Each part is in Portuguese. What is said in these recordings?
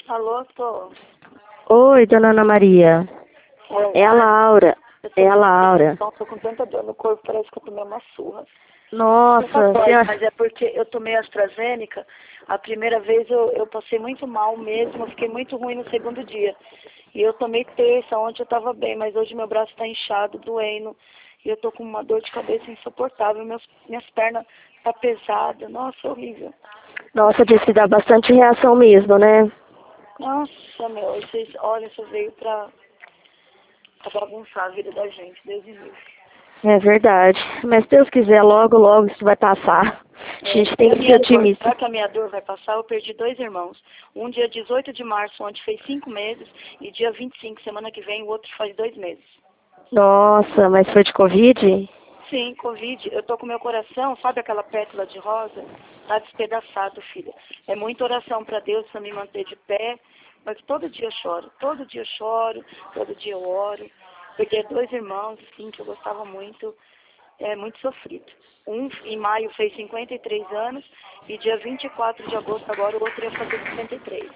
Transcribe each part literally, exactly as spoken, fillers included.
Alô, tô. Oi, dona Ana Maria. Oi. É a Laura. Eu tô É a com- Laura. Então, tô com tanta dor no corpo, parece que eu tomei uma surra. Nossa, Nunca dói, senhora... mas é porque eu tomei AstraZeneca. A primeira vez eu, eu passei muito mal mesmo, eu fiquei muito ruim no segundo dia. E eu tomei terça, ontem eu tava bem, mas hoje meu braço tá inchado, doendo. E eu tô com uma dor de cabeça insuportável, meus, minhas pernas tá pesada. Nossa, horrível. Nossa, disse que dá bastante reação mesmo, né? Nossa, meu, vocês, olha, você veio pra, pra bagunçar a vida da gente, Deus me livre. É verdade. Mas se Deus quiser, logo, logo isso vai passar. A gente tem E a que ser minha dor, otimista. será que a minha dor vai passar? Eu perdi dois irmãos. Um dia dezoito de março, onde fez cinco meses, e dia vinte e cinco, semana que vem, o outro faz dois meses. Nossa, mas foi de Covid? Sim, Covid. Eu tô com meu coração, sabe aquela pétala de rosa? Tá despedaçado, filha. É muita oração para Deus para me manter de pé, mas todo dia eu choro. Todo dia eu choro, todo dia eu oro. Perdi dois irmãos, sim, que eu gostava muito. É muito sofrido. Um em maio fez cinquenta e três anos e dia vinte e quatro de agosto agora o outro ia fazer sessenta e três.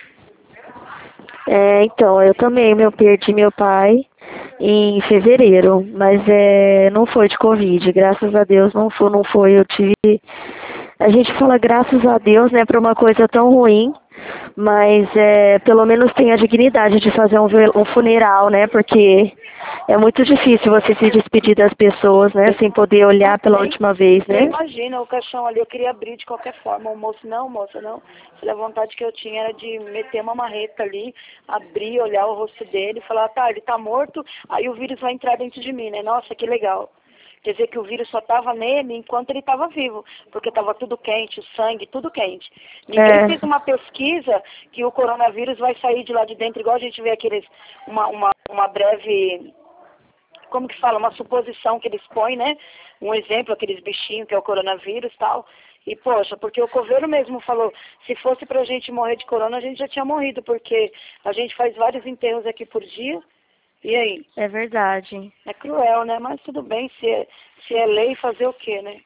É, então, eu também, meu, perdi meu pai em fevereiro, mas é, não foi de Covid, graças a Deus não foi, não foi, eu tive... A gente fala graças a Deus, né, para uma coisa tão ruim, mas é, pelo menos tem a dignidade de fazer um, vel- um funeral, né, porque é muito difícil você se despedir das pessoas, né, sem poder olhar pela Nem, última vez, você né. imagina o caixão ali, eu queria abrir de qualquer forma. O moço, não, moça, não. A vontade que eu tinha era de meter uma marreta ali, abrir, olhar o rosto dele e falar, tá, ele tá morto, aí o vírus vai entrar dentro de mim, né? Nossa, que legal. Quer dizer que o vírus só estava nele enquanto ele estava vivo, porque estava tudo quente, o sangue, tudo quente. Ninguém É, fez uma pesquisa que o coronavírus vai sair de lá de dentro, igual a gente vê aqueles, uma, uma, uma breve, como que fala, uma suposição que eles põem, né? Um exemplo, aqueles bichinhos que é o coronavírus e tal. E, poxa, porque o coveiro mesmo falou, se fosse pra gente morrer de corona, a gente já tinha morrido, porque a gente faz vários enterros aqui por dia. E aí? é verdade. É cruel, né? Mas tudo bem, se é, se é lei, fazer o quê, né?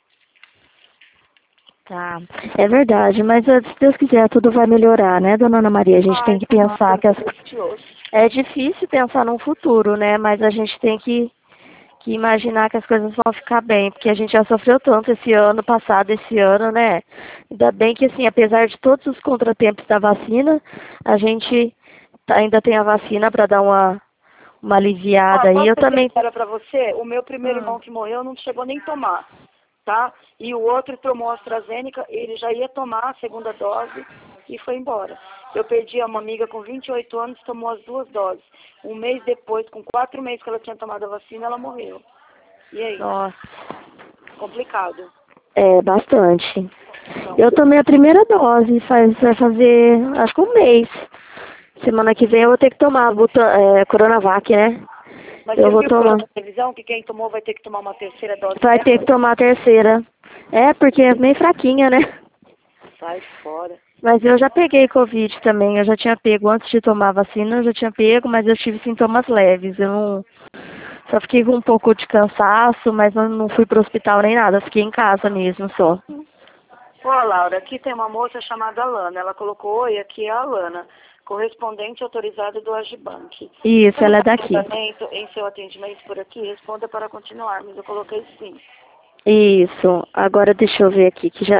Tá, é verdade, mas eh, se Deus quiser tudo vai melhorar, né, dona Ana Maria? A gente tem Ai, que tomara, pensar que as... Deus te ouça. é difícil pensar num futuro, né, mas a gente tem que, que imaginar que as coisas vão ficar bem, porque a gente já sofreu tanto esse ano passado, esse ano, né? Ainda bem que, assim, apesar de todos os contratempos da vacina, a gente tá- ainda tem a vacina para dar uma, uma aliviada Ó, aí. posso Eu ser também... sincera pra você? O meu primeiro Hum. irmão que morreu não chegou nem a tomar, tá? E o outro tomou AstraZeneca, ele já ia tomar a segunda dose e foi embora. Eu perdi uma amiga com vinte e oito anos, tomou as duas doses. Um mês depois, com quatro meses que ela tinha tomado a vacina, ela morreu. E aí? Nossa, Complicado. é bastante. Então, Eu tomei a primeira dose, faz, vai fazer, acho que um mês. Semana que vem eu vou ter que tomar a buta, é, Coronavac, né? mas Eu você vou viu pela tomar. televisão que quem tomou vai ter que tomar uma terceira dose Vai ter que dela? tomar a terceira. É, porque é meio fraquinha, né? Sai fora. Mas eu já peguei Covid também. Eu já tinha pego antes de tomar a vacina, eu já tinha pego, mas eu tive sintomas leves. Eu não. Só fiquei com um pouco de cansaço, mas eu não fui pro hospital nem nada. Fiquei em casa mesmo só. Ô, Laura, aqui tem uma moça chamada Alana. Ela colocou, oi, aqui é a Alana, correspondente autorizada do Agibank. Isso, Você não ela é está daqui. em seu atendimento por aqui? Responda para continuar, mas eu coloquei sim. Isso. Agora deixa eu ver aqui, que já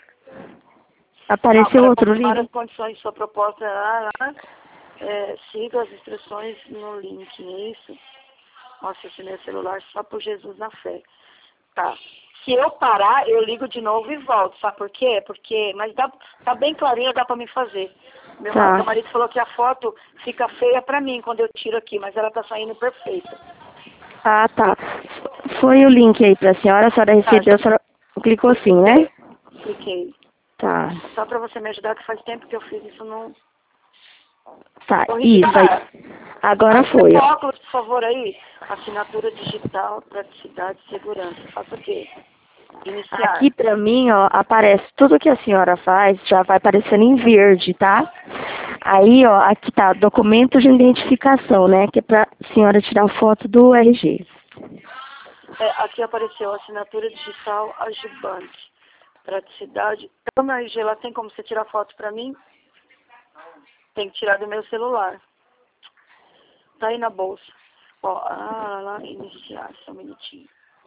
Não, apareceu para outro confirmar link. as condições de sua proposta, ah, ah, é, siga as instruções no link, é isso? Nossa, esse meu celular só por Jesus na fé. Tá. Se eu parar, eu ligo de novo e volto. Sabe por quê? Porque, mas dá, tá bem clarinho, dá pra me fazer. Meu, ma- meu Tá. marido falou que a foto fica feia pra mim quando eu tiro aqui, mas ela tá saindo perfeita. Ah, tá. Foi o link aí pra senhora, a senhora Tá, recebeu, já a senhora clicou sim, né? cliquei. Tá. Só pra você me ajudar, que faz tempo que eu fiz isso no... Tá, Ô, isso aí. Rita, Agora ajuda foi, com ó. óculos, por favor, aí. Assinatura digital, praticidade e segurança. Faça o quê? Iniciar. Aqui pra mim, ó, aparece tudo que a senhora faz, já vai aparecendo em verde, tá? Aí, ó, aqui tá, documento de identificação, né? Que é pra senhora tirar foto do R G. É, aqui apareceu assinatura digital Agibank. Praticidade. Então, meu R G lá tem como você tirar foto pra mim? Tem que tirar do meu celular. Tá aí na bolsa. Ó, ah, lá, iniciar, só um minutinho.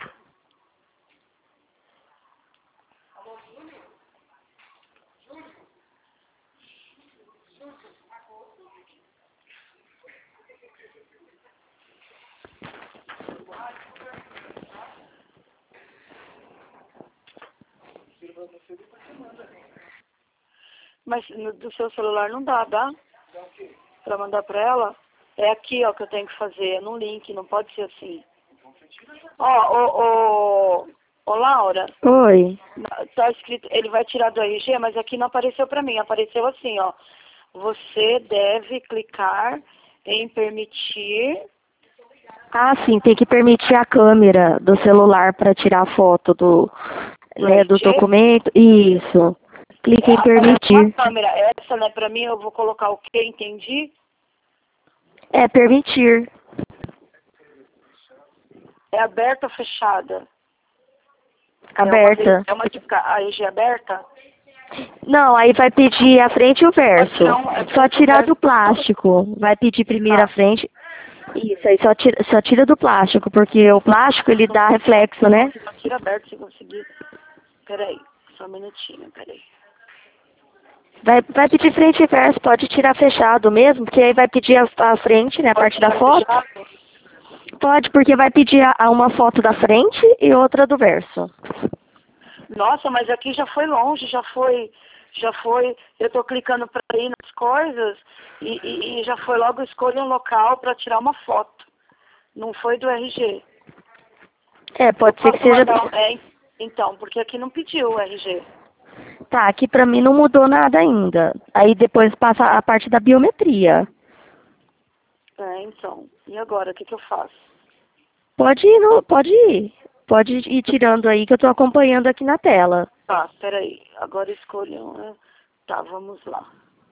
Mas no, do seu celular não dá, dá? Pra mandar pra ela? É aqui, ó, que eu tenho que fazer. É no link, não pode ser assim. Ó, ô, ô, ô, Laura. Oi. Tá escrito, ele vai tirar do R G, mas aqui não apareceu pra mim. Apareceu assim, ó. Você deve clicar em permitir. Ah, sim, tem que permitir a câmera do celular para tirar a foto do, né, do documento. Isso. Clique em permitir. Uma câmera, essa, né, pra mim, eu vou colocar o que? Entendi? É permitir. É aberta ou fechada? Aberta. É uma, é uma de a R G aberta? Não, aí vai pedir a frente e o verso. Só tirar do plástico. Vai pedir primeiro a frente. Isso, aí só tira, só tira do plástico, porque o plástico ele dá reflexo, né? Só tira aberto se conseguir. Peraí, só um minutinho, peraí. Vai, vai pedir frente e verso, pode tirar fechado mesmo, porque aí vai pedir a, a frente, né, a parte da foto. Pode, porque vai pedir a, a uma foto da frente e outra do verso. Nossa, mas aqui já foi longe, já foi, já foi, eu tô clicando para ir nas coisas e, e, e já foi logo escolha um local para tirar uma foto. Não foi do R G. É, pode ser que seja... Mandar, é, então, porque aqui não pediu o R G. Tá, aqui pra mim não mudou nada ainda. Aí depois passa a parte da biometria. É, então. E agora, o que que eu faço? Pode ir, no, pode ir. Pode ir tirando aí que eu tô acompanhando aqui na tela. Tá, peraí. Agora escolha um, né? Tá, vamos lá.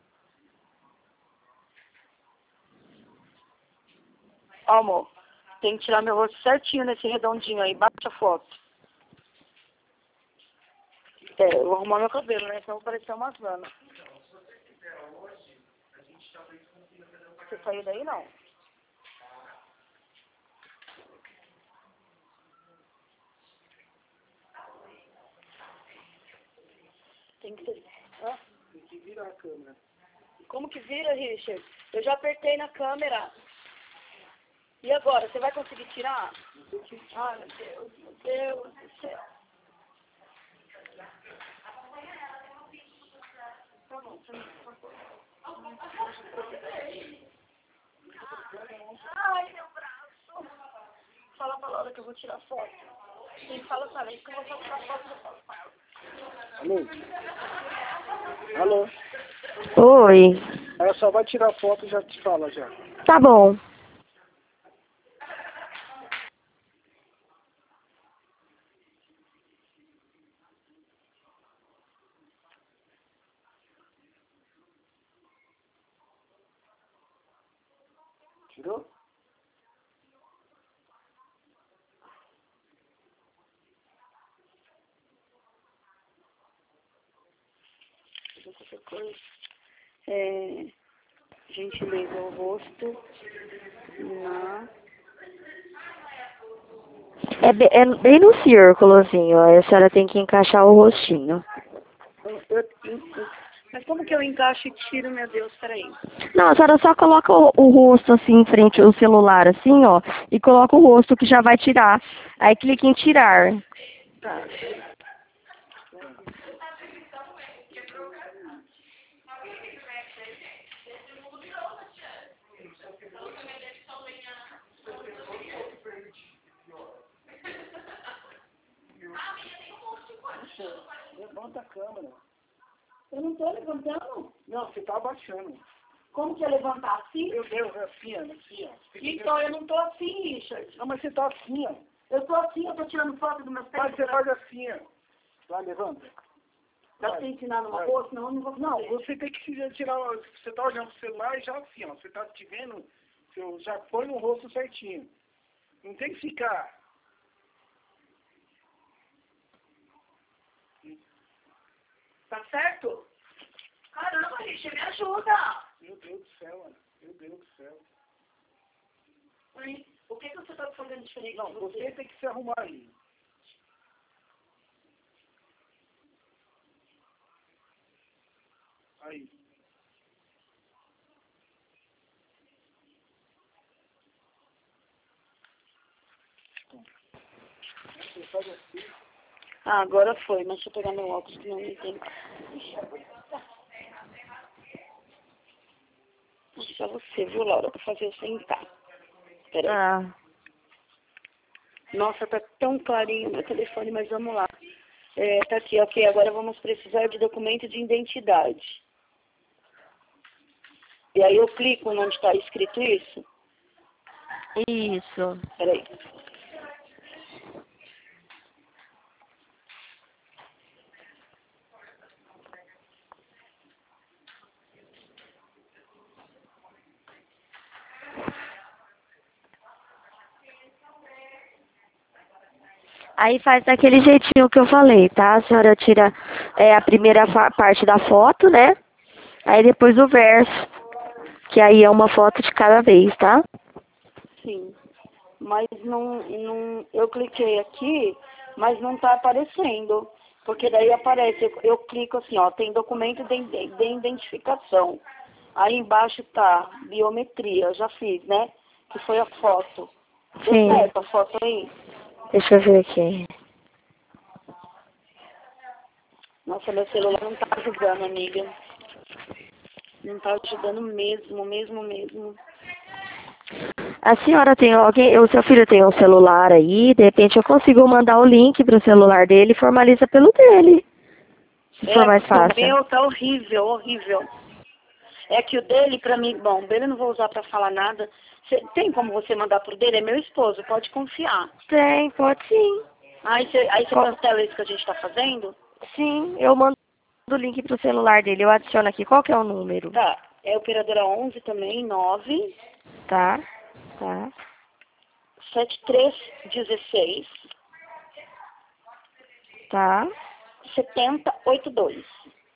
Ó, amor, tem que tirar meu rosto certinho nesse redondinho aí. Bate a foto. É, eu vou arrumar meu cabelo, né? Senão eu vou parecer uma zana. Você saiu daí, não? Tem que ser... Hã? Tem que virar a câmera. Como que vira, Richard? Eu já apertei na câmera. E agora, você vai conseguir tirar? Ai, meu Deus, meu Deus do céu. Tá bom, tá bom. Ai, meu braço. Fala pra Laura que eu vou tirar foto. Sim, fala pra ela que eu vou tirar foto do foto com ela. Alô? Alô? Oi. Ela só vai tirar foto e já te fala já. Tá bom. Tirou? Qualquer coisa. É, gentileza, o rosto na... É, be- é bem no círculo, assim, ó. A senhora tem que encaixar o rostinho. Eu- eu- Mas como que eu encaixo e tiro, meu Deus? Peraí. Não, a senhora só coloca o, o rosto assim em frente ao celular, assim, ó, e coloca o rosto que já vai tirar. Aí clica em tirar. Tá. Levanta a câmera. Eu não tô levantando. Não, você tá abaixando. Como que é levantar assim? Meu Deus, é assim, ó, assim, ó. Então, eu não tô assim, Richard. Não, mas você tá assim, ó. Eu tô assim, eu tô tirando foto do meu pé. Mas você faz assim, ó. Vai, levanta. Dá Vai. pra ensinar numa Vai. boa, senão eu não vou Não, fazer. você tem que se tirar, você tá olhando pro celular e já assim, ó. Você tá te vendo, você já põe no rosto certinho. Não tem que ficar. Tá certo? Caramba, Richard, me ajuda. Meu Deus do céu, Ana. Meu Deus do céu. Mãe, o que, que você está fazendo diferente? Não, você tem que se arrumar aí. Aí. Você faz assim. Ah, agora foi, mas deixa eu pegar meu óculos que não me tem. Só você, viu, Laura, pra fazer eu sentar. Peraí. Ah, Nossa, tá tão clarinho meu telefone, mas vamos lá. É, tá aqui, ok. Agora vamos precisar de documento de identidade. E aí eu clico onde está escrito isso. isso. Peraí. Aí faz daquele jeitinho que eu falei, tá? A senhora tira é, a primeira fa- parte da foto, né? Aí depois o verso, que aí é uma foto de cada vez, tá? Sim. Mas não, não, eu cliquei aqui, mas não está aparecendo. Porque daí aparece, eu, eu clico assim, ó, tem documento de, de, de identificação. Aí embaixo tá biometria, eu já fiz, né? Que foi a foto. Deu Sim. certo a foto aí? Deixa eu ver aqui. Nossa, meu celular não tá ajudando, amiga. Não tá ajudando mesmo, mesmo, mesmo. A senhora tem alguém, o seu filho tem um celular aí, de repente eu consigo mandar o link pro celular dele e formaliza pelo dele. Se for É, mais porque o fácil. meu tá horrível, horrível. É que o dele, pra mim, bom, o dele eu não vou usar pra falar nada. Cê, tem como você mandar pro dele? É meu esposo, pode confiar. Tem, pode sim. Aí você aí você Co- cancela isso que a gente tá fazendo? Sim, eu mando o link pro celular dele, eu adiciono aqui. Qual que é o número? Tá, é operadora onze também, nove Tá, tá, sete três um seis tá. sete zero oito dois.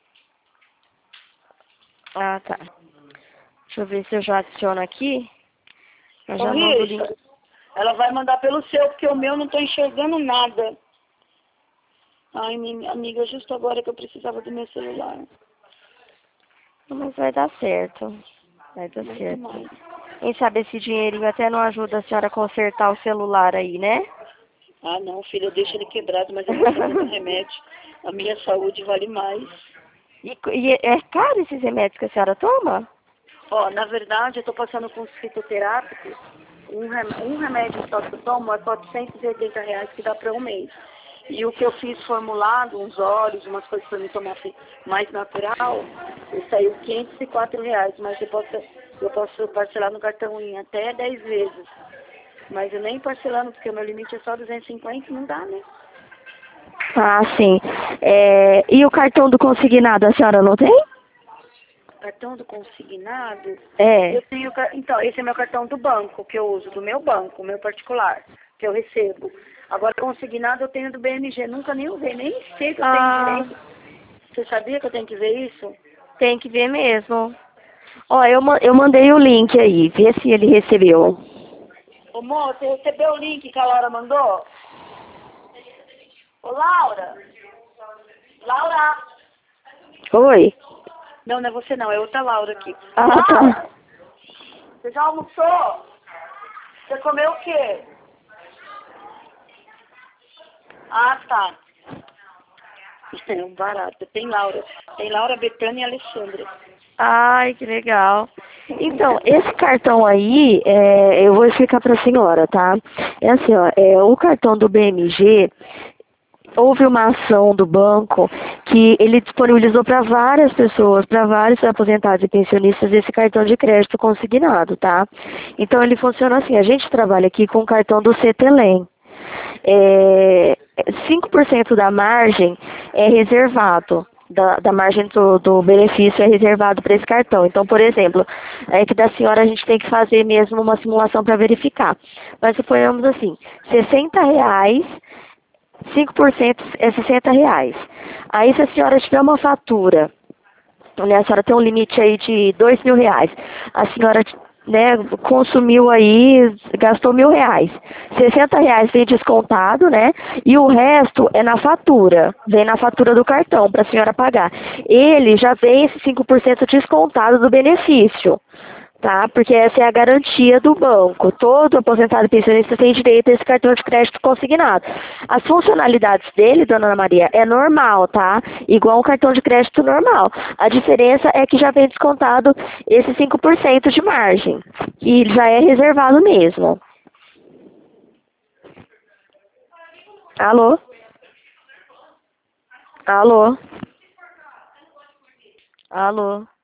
Ah, tá. Deixa eu ver se eu já adiciono aqui. Eu Ô, já mando o link. Richard, ela vai mandar pelo seu, porque o meu não tô enxergando nada. Ai, minha amiga, justo agora que eu precisava do meu celular. Mas vai dar certo. Vai dar Muito certo. mais. Quem sabe esse dinheirinho até não ajuda a senhora a consertar o celular aí, né? Ah, não, filha, eu deixo ele quebrado, mas eu não tomando remédio. A minha saúde vale mais. E, co- e é caro esses remédios que a senhora toma? Ó, na verdade, eu tô passando com os fitoterápicos. Um, rem um remédio só que eu tomo é quatrocentos e oitenta reais que dá para um mês. E o que eu fiz formulado, uns óleos, umas coisas para me tomar fi- mais natural, saiu quinhentos e quatro reais, mas eu posso, eu posso parcelar no cartão em até dez vezes. Mas eu nem parcelando, porque o meu limite é só duzentos e cinquenta, não dá, né? Ah, sim. É, e o cartão do consignado a senhora não tem? Cartão do consignado, É. eu tenho, ca- então, esse é meu cartão do banco, que eu uso, do meu banco, o meu particular, que eu recebo. Agora, consignado eu tenho do B M G, nunca nem usei, nem sei que eu tenho Ah, direito. Você sabia que eu tenho que ver isso? tem que ver mesmo. Ó, eu, ma- eu mandei o link aí, vê se ele recebeu. Ô, moço, você recebeu o link que a Laura mandou? Ô, Laura? Laura? Oi? Não, não é você não, é outra Laura aqui. Ah, Laura, tá. você já almoçou? Você comeu o quê? Ah, tá. É um barato. Tem Laura. Tem Laura, Betânia e Alexandra. Ai, que legal. Então, esse cartão aí, é, eu vou explicar para a senhora, tá? É assim, ó, é, o cartão do B M G, houve uma ação do banco que ele disponibilizou para várias pessoas, para vários aposentados e pensionistas, esse cartão de crédito consignado, tá? Então, ele funciona assim, a gente trabalha aqui com o cartão do CETELEM. É, cinco por cento da margem é reservado, da, da margem do, do benefício é reservado para esse cartão. Então, por exemplo, é que da senhora a gente tem que fazer mesmo uma simulação para verificar. Mas suponhamos assim, sessenta reais, cinco por cento é sessenta reais. Aí se a senhora tiver uma fatura né, a senhora tem um limite aí de dois mil reais. A senhora, né, consumiu aí, gastou mil reais. sessenta reais vem descontado, né? E o resto é na fatura. Vem na fatura do cartão para a senhora pagar. Ele já vem esse cinco por cento descontado do benefício. Tá? Porque essa é a garantia do banco. Todo aposentado e pensionista tem direito a esse cartão de crédito consignado. As funcionalidades dele, dona Ana Maria, é normal, tá? Igual um cartão de crédito normal. A diferença é que já vem descontado esse cinco por cento de margem, que já é reservado mesmo. Alô? Alô? Alô?